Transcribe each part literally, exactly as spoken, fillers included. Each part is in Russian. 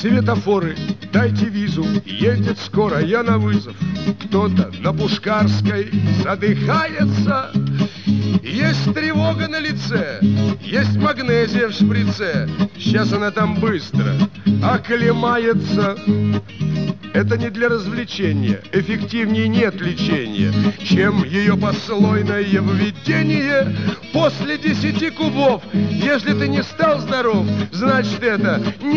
Светофоры, дайте визу, едет скоро я на вызов. Кто-то на Пушкарской задыхается. Есть тревога на лице, есть магнезия в шприце. Сейчас она там быстро оклемается. Это не для развлечения, эффективнее нет лечения, чем ее послойное введение. После десяти кубов, если ты не стал здоров, значит это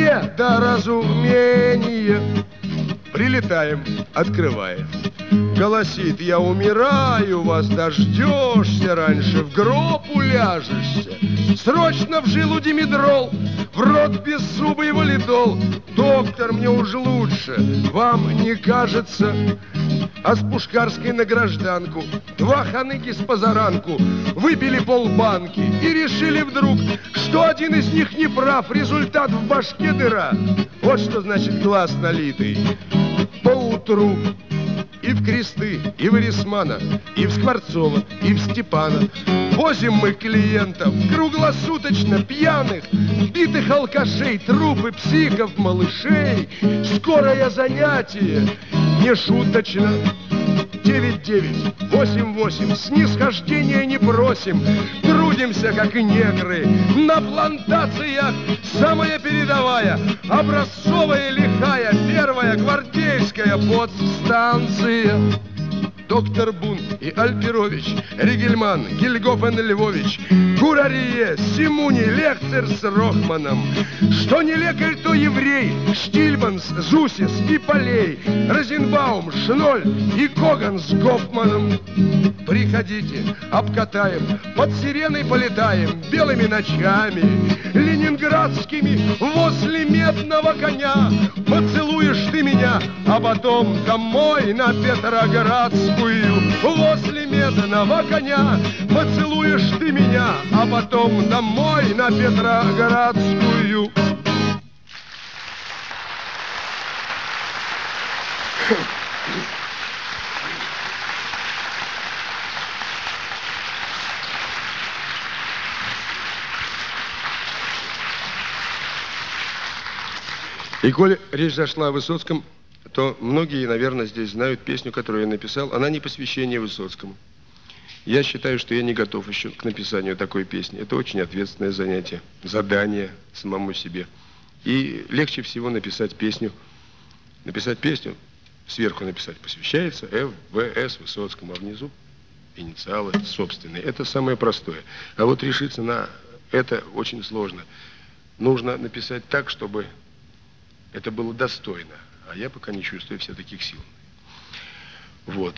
недоразумение. Прилетаем, открываем. Голосит: я умираю, вас дождешься, раньше в гроб уляжешься. Срочно в жилу димедрол, в рот беззубый валидол. Доктор, мне уж лучше, вам не кажется? А с Пушкарской на гражданку два ханыки с позаранку выпили полбанки и решили вдруг, что один из них не прав, результат в башке дыра. Вот что значит глаз налитый. Поутру и в Кресты, и в Эрисмана, и в Скворцова, и в Степана возим мы клиентов круглосуточно пьяных, битых алкашей, трупы психов, малышей. Скорое занятие, не шуточно. девять девять восемь восемь, снисхождения не просим. Трудимся, как и негры, на плантациях. Самая передовая, образцовая, лихая, первая гвардейская подстанция. Доктор Бун и Альперович, Ригельман, Гильгофен Львович, Гурарье, Симуни, Лехцер с Рохманом. Что не лекарь, то еврей, Штильманс, Зусис и Полей, Розенбаум, Шноль и Коган с Гофманом. Приходите, обкатаем, под сиреной полетаем, белыми ночами, ленинградскими, возле медного коня. Поцелуешь ты меня, а потом домой на Петроградскую. Возле медного коня поцелуешь ты меня, а потом домой на Петроградскую. И коль речь зашла о Высоцком, то многие, наверное, здесь знают песню, которую я написал. Она не посвящение Высоцкому. Я считаю, что я не готов еще к написанию такой песни. Это очень ответственное занятие, задание самому себе. И легче всего написать песню. Написать песню, сверху написать посвящается Ф, В, С Высоцкому, а внизу инициалы собственные. Это самое простое. А вот решиться на это очень сложно. Нужно написать так, чтобы это было достойно. А я пока не чувствую все таких сил. Вот.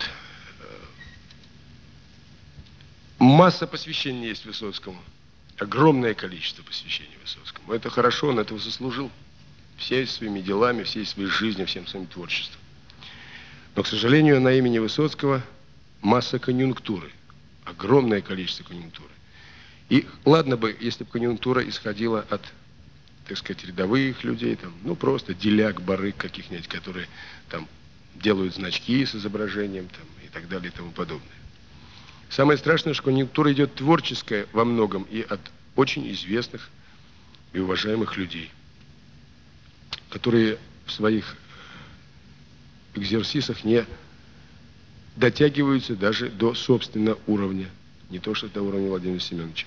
Масса посвящений есть Высоцкому. Огромное количество посвящений Высоцкому. Это хорошо, он этого заслужил. Всеми своими делами, всей своей жизнью, всем своим творчеством. Но, к сожалению, на имени Высоцкого масса конъюнктуры. Огромное количество конъюнктуры. И ладно бы, если бы конъюнктура исходила от, так сказать, рядовых людей, там, ну, просто деляк, барыг каких-нибудь, которые там делают значки с изображением там, и так далее и тому подобное. Самое страшное, что конъюнктура идет творческая во многом и от очень известных и уважаемых людей, которые в своих экзерсисах не дотягиваются даже до собственного уровня, не то что до уровня Владимира Семеновича.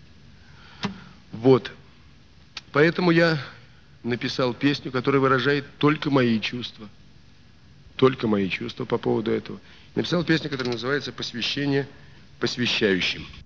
Вот. Поэтому я написал песню, которая выражает только мои чувства. Только мои чувства по поводу этого. Написал песню, которая называется «Посвящение посвящающим».